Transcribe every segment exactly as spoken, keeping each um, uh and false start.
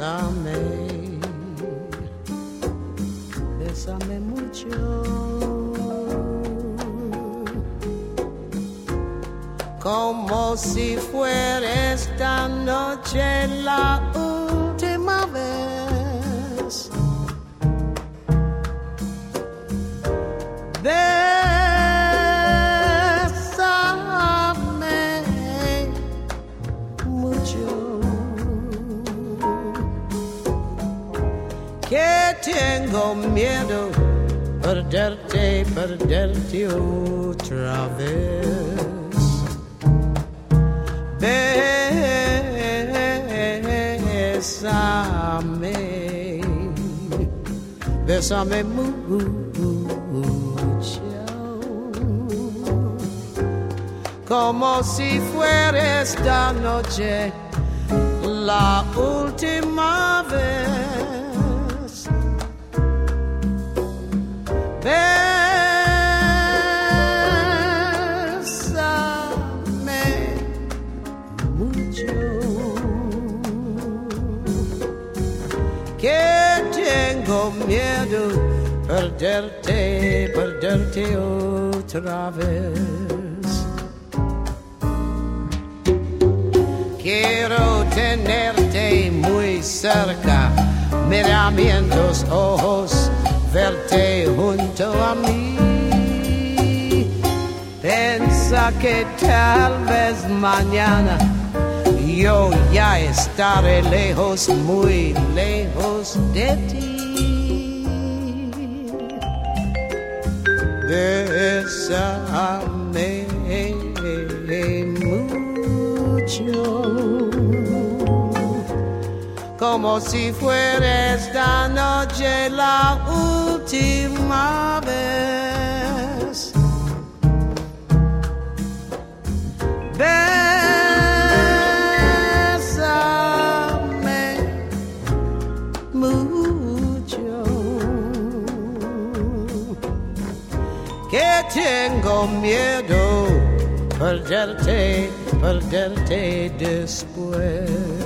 bésame, bésame mucho, como si fuera esta noche la última vez. Bésame mucho, que tengo miedo perderte, perderte otra vez. Bésame, bésame mucho, como si fuera esta noche la última vez. Bésame mucho, que tengo miedo perderte, perderte otra vez. Quiero tenerte muy cerca, miramientos ojos, verte junto a mí. Pensa que tal vez mañana yo ya estaré lejos, muy lejos de ti. Bésame mucho, como si fuera esta noche la última vez. Bésame mucho, que tengo miedo perderte, perderte después.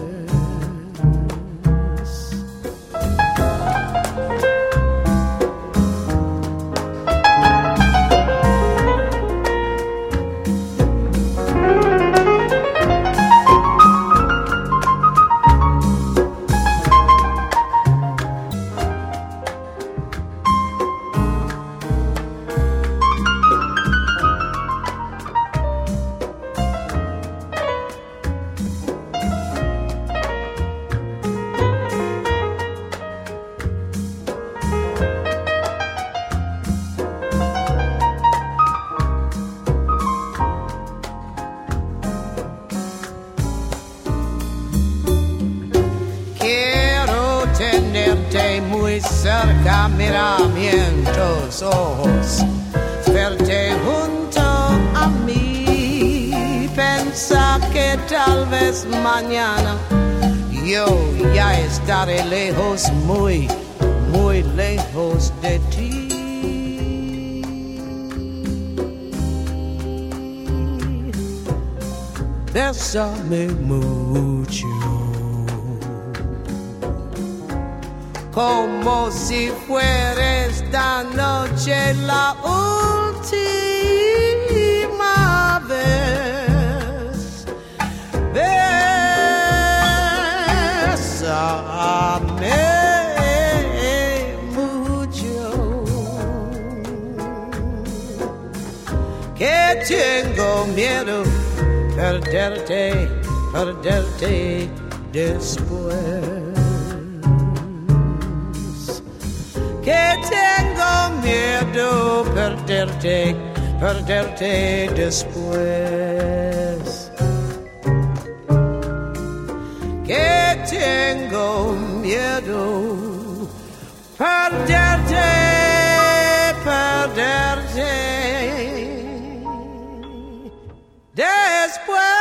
Muy cerca, miramientos, ojos, verte junto a mí. Pensa que tal vez mañana yo ya estaré lejos, muy, muy lejos de ti. Bésame mucho, como si fuera esta noche la última vez. Bésame mucho, que tengo miedo perderte, perderte después. Que tengo miedo perderte, perderte después. Que tengo miedo perderte, perderte después.